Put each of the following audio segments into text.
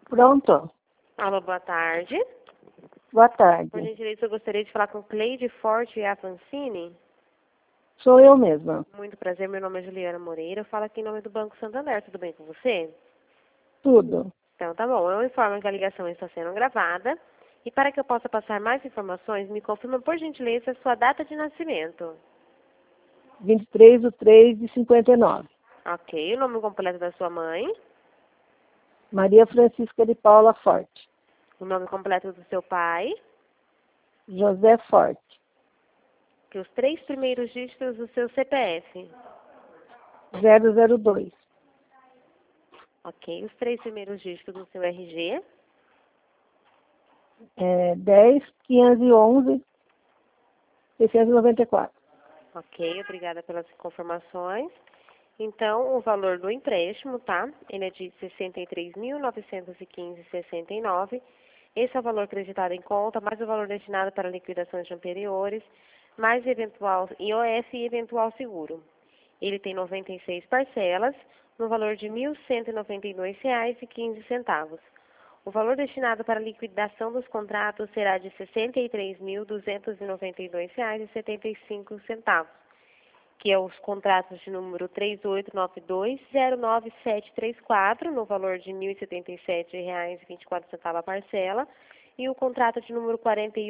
Pronto. Alô, boa tarde. Boa tarde. Por gentileza, eu gostaria de falar com Cleide Forte Avancini. Sou eu mesma. Muito prazer, meu nome é Juliana Moreira. Eu falo aqui em nome do Banco Santander. Tudo bem com você? Tudo. Então, tá bom. Eu informo que a ligação está sendo gravada. E para que eu possa passar mais informações, me confirma, por gentileza, a sua data de nascimento. 23/3/59. Ok. O nome completo da sua mãe. Maria Francisca de Paula Forte. O nome completo do seu pai. José Forte. Que os 3 primeiros dígitos do seu CPF. 002. Ok. Os 3 primeiros dígitos do seu RG. 10.511 694. Ok, obrigada pelas confirmações. Então, o valor do empréstimo, tá? Ele é de R$ 63.915,69. Esse é o valor acreditado em conta, mais o valor destinado para liquidações anteriores, mais eventual IOF e eventual seguro. Ele tem 96 parcelas, no valor de R$ 1.192,15. O valor destinado para liquidação dos contratos será de R$ 63.292,75, que é os contratos de número 3892-09734, no valor de R$ 1.077,24 a parcela, e o contrato de número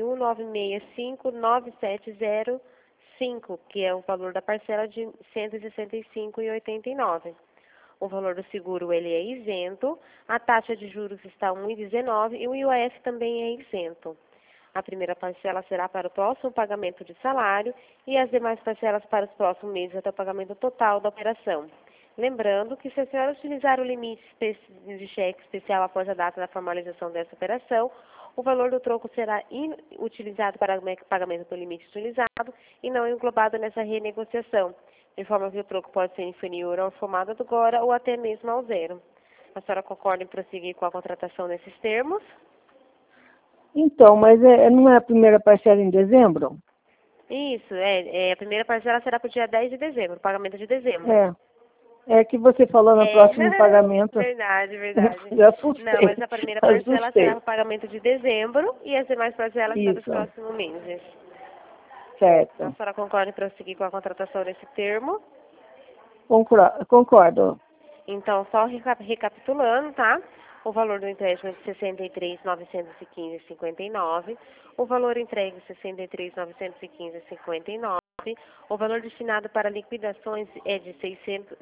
4196597005, que é o valor da parcela de R$ 165,89. O valor do seguro ele é isento, a taxa de juros está 1,19 e o IOF também é isento. A primeira parcela será para o próximo pagamento de salário e as demais parcelas para os próximos meses até o pagamento total da operação. Lembrando que se a senhora utilizar o limite de cheque especial após a data da formalização dessa operação, o valor do troco será utilizado para o pagamento do limite utilizado e não englobado nessa renegociação, de forma que o troco pode ser inferior ao formado agora ou até mesmo ao zero. A senhora concorda em prosseguir com a contratação nesses termos? Então, mas não é a primeira parcela em dezembro? Isso, a primeira parcela será para o dia 10 de dezembro, o pagamento de dezembro. É que você falou no próximo pagamento. Verdade, verdade. Eu assustei. Não, mas a primeira parcela Assustei. será para o pagamento de dezembro e as demais parcelas para os Isso. próximos meses. Certo. A senhora concorda em prosseguir com a contratação nesse termo? Concordo. Então, só recapitulando, tá? O valor do empréstimo é de R$ 63.915,59. O valor entregue é R$ 63.915,59. O valor destinado para liquidações é de R$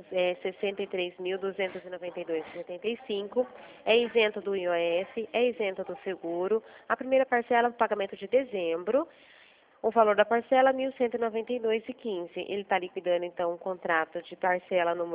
63.292,75. É isento do IOF, é isento do seguro. A primeira parcela é o pagamento de dezembro. O valor da parcela é R$ 1.192,15. Ele está liquidando, então, um contrato de parcela R$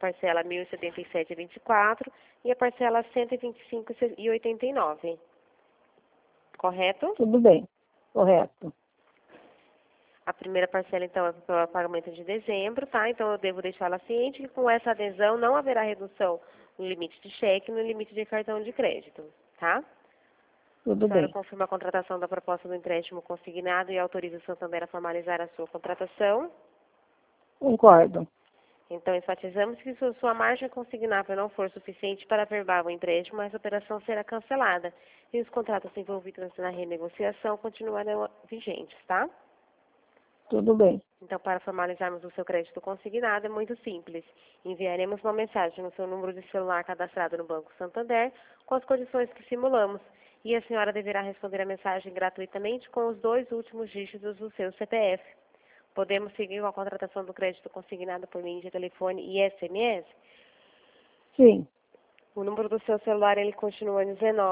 1.077,24 e a parcela R$ 125,89. Correto? Tudo bem. Correto. A primeira parcela, então, é para o pagamento de dezembro, tá? Então, eu devo deixá-la ciente que com essa adesão não haverá redução no limite de cheque e no limite de cartão de crédito, tá? Tudo A senhora bem. confirma a contratação da proposta do empréstimo consignado e autoriza o Santander a formalizar a sua contratação? Concordo. Então, enfatizamos que se sua margem consignável não for suficiente para averbar o empréstimo, essa operação será cancelada e os contratos envolvidos na renegociação continuarão vigentes, tá? Tudo bem. Então, para formalizarmos o seu crédito consignado, é muito simples. Enviaremos uma mensagem no seu número de celular cadastrado no Banco Santander com as condições que simulamos e a senhora deverá responder a mensagem gratuitamente com os 2 últimos dígitos do seu CPF. Podemos seguir com a contratação do crédito consignado por meio de telefone e SMS? Sim. O número do seu celular ele continua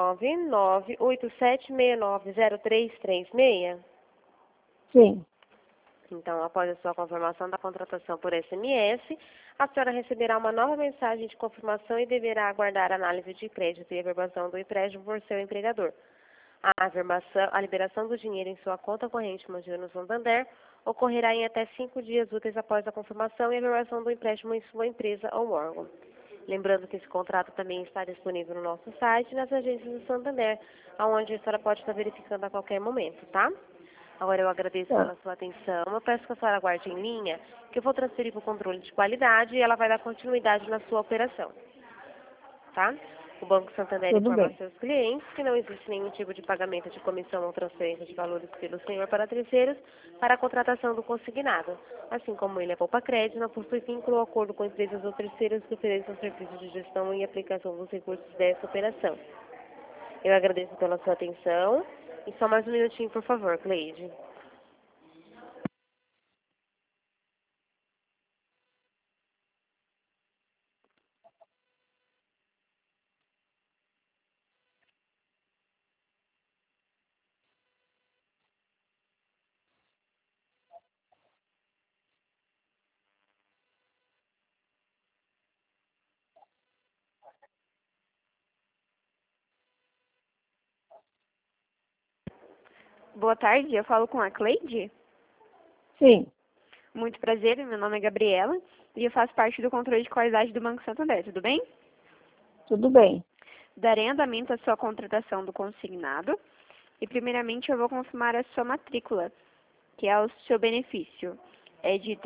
19987690336? Sim. Então, após a sua confirmação da contratação por SMS, a senhora receberá uma nova mensagem de confirmação e deverá aguardar a análise de crédito e averbação do empréstimo por seu empregador. A liberação do dinheiro em sua conta corrente mantida no Santander ocorrerá em até 5 dias úteis após a confirmação e averbação do empréstimo em sua empresa ou órgão. Lembrando que esse contrato também está disponível no nosso site e nas agências do Santander, onde a senhora pode estar verificando a qualquer momento, tá? Agora eu agradeço pela sua atenção. Eu peço que a senhora aguarde em linha, que eu vou transferir para o controle de qualidade e ela vai dar continuidade na sua operação. Tá? O Banco Santander Tudo informa bem. aos seus clientes que não existe nenhum tipo de pagamento de comissão ou transferência de valores pelo senhor para terceiros para a contratação do consignado. Assim como ele é poupa-crédito, não possui vínculo ou acordo com empresas ou terceiros referentes aos serviços de gestão e aplicação dos recursos dessa operação. Eu agradeço pela sua atenção. E só mais um minutinho, por favor, Cleide. Boa tarde, eu falo com a Cleide. Sim, Muito prazer, meu nome é Gabriela e eu faço parte do controle de qualidade do Banco Santander, tudo bem? tudo bem. Darei andamento à sua contratação do consignado e primeiramente eu vou confirmar a sua matrícula, que é o seu benefício. É de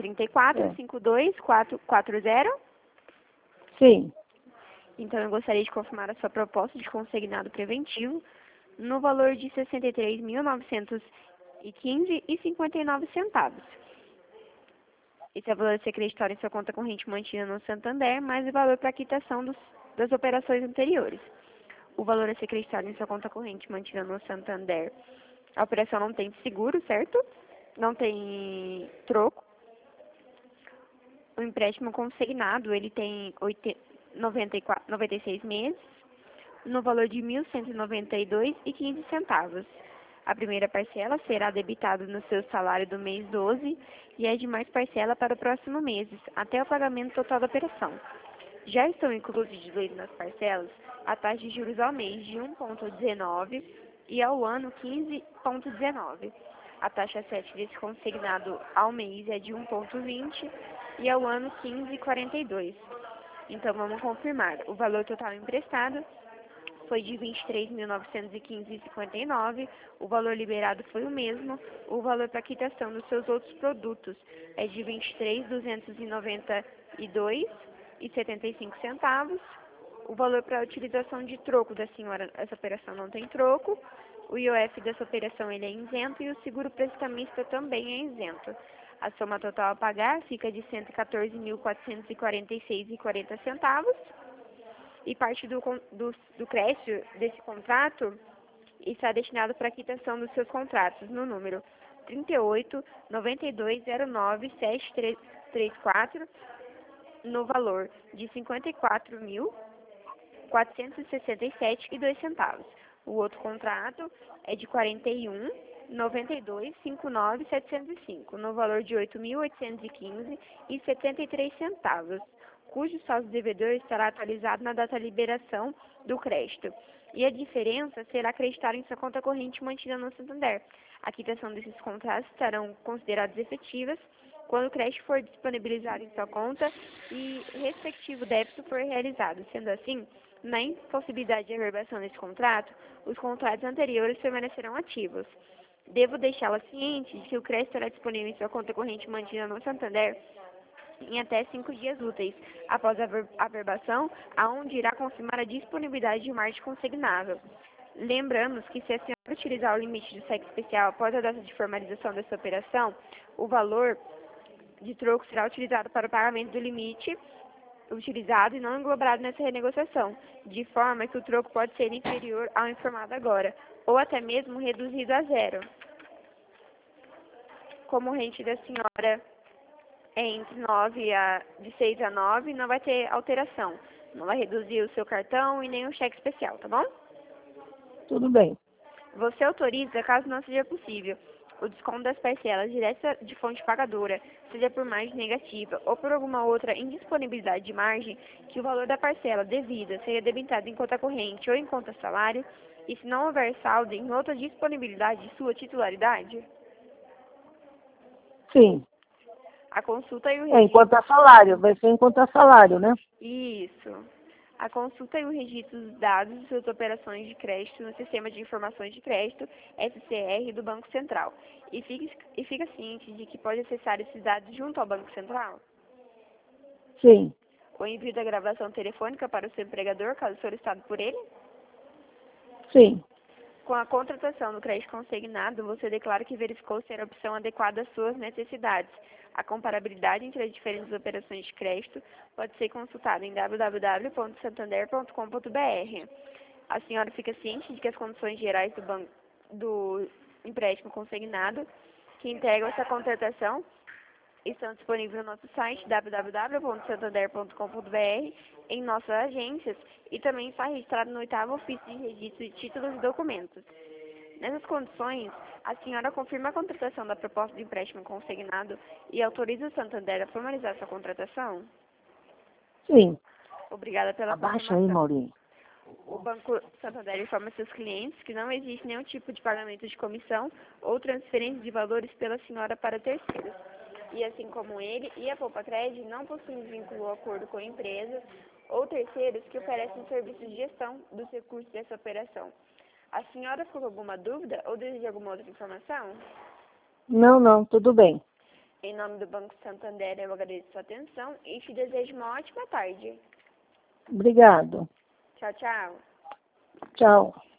3452440. Sim, Então eu gostaria de confirmar a sua proposta de consignado preventivo no valor de R$ 63.915,59. Esse é o valor a ser creditado em sua conta corrente mantida no Santander, mais o valor para quitação das operações anteriores. O valor a ser creditado em sua conta corrente mantida no Santander. A operação não tem seguro, certo? Não tem troco. O empréstimo consignado, ele tem 96 meses, no valor de R$ 1.192,15. A primeira parcela será debitada no seu salário do mês 12 e a demais parcela para o próximo mês, até o pagamento total da operação. Já estão inclusos de lei nas parcelas a taxa de juros ao mês de 1,19 e ao ano 15,19. A taxa 7 desse consignado ao mês é de 1,20 e ao ano 15,42. Então vamos confirmar. O valor total emprestado foi de R$ 23.915,59, o valor liberado foi o mesmo, o valor para quitação dos seus outros produtos é de R$ 23.292,75, o valor para a utilização de troco da senhora, essa operação não tem troco, o IOF dessa operação ele é isento e o seguro prestamista também é isento. A soma total a pagar fica de R$ 114.446,40. E parte do crédito desse contrato está destinado para a quitação dos seus contratos no número 38.9209.7334, no valor de R$ 54.467,02. O outro contrato é de 41.9259.705, no valor de R$ 8.815,73, cujo saldo devedor estará atualizado na data de liberação do crédito. E a diferença será acreditada em sua conta corrente mantida no Santander. A quitação desses contratos estarão consideradas efetivas quando o crédito for disponibilizado em sua conta e respectivo débito for realizado. Sendo assim, na impossibilidade de averbação desse contrato, os contratos anteriores permanecerão ativos. Devo deixá-la ciente de que o crédito estará disponível em sua conta corrente mantida no Santander em até 5 dias úteis após a averbação, aonde irá confirmar a disponibilidade de margem consignável. Lembramos que se a senhora utilizar o limite do cheque especial após a data de formalização dessa operação, o valor de troco será utilizado para o pagamento do limite utilizado e não englobado nessa renegociação, de forma que o troco pode ser inferior ao informado agora, ou até mesmo reduzido a zero. Como o rente da senhora é de 6 a 9, não vai ter alteração. Não vai reduzir o seu cartão e nem o cheque especial, tá bom? tudo bem. Você autoriza, caso não seja possível, o desconto das parcelas direta de fonte pagadora, seja por margem negativa ou por alguma outra indisponibilidade de margem, que o valor da parcela devida seja debitado em conta corrente ou em conta salário, e se não houver saldo em outra disponibilidade de sua titularidade? Sim, A consulta e o em registro. quanto a salário, vai ser em quanto a salário, né? Isso. A consulta e o registro dos dados de suas operações de crédito no Sistema de Informações de Crédito, SCR, do Banco Central. E fica ciente de que pode acessar esses dados junto ao Banco Central. Sim, o envio da gravação telefônica para o seu empregador, caso solicitado por ele. Sim. Com a contratação do crédito consignado, você declara que verificou ser a opção adequada às suas necessidades. A comparabilidade entre as diferentes operações de crédito pode ser consultada em www.santander.com.br. A senhora fica ciente de que as condições gerais do empréstimo consignado que integram essa contratação estão disponíveis no nosso site www.santander.com.br, em nossas agências e também está registrado no 8º ofício de registro de títulos e documentos. Nessas condições, a senhora confirma a contratação da proposta de empréstimo consignado e autoriza o Santander a formalizar sua contratação? Sim. Obrigada pela Abaixa aí, confirmação. Maurinho. O Banco Santander informa seus clientes que não existe nenhum tipo de pagamento de comissão ou transferência de valores pela senhora para terceiros. E assim como ele e a Poupa-Cred não possuem vínculo ou acordo com empresas ou terceiros que oferecem serviços de gestão dos recursos dessa operação. A senhora ficou com alguma dúvida ou deseja alguma outra informação? Não, tudo bem. Em nome do Banco Santander, eu agradeço sua atenção e te desejo uma ótima tarde. Obrigado. Tchau, tchau. Tchau.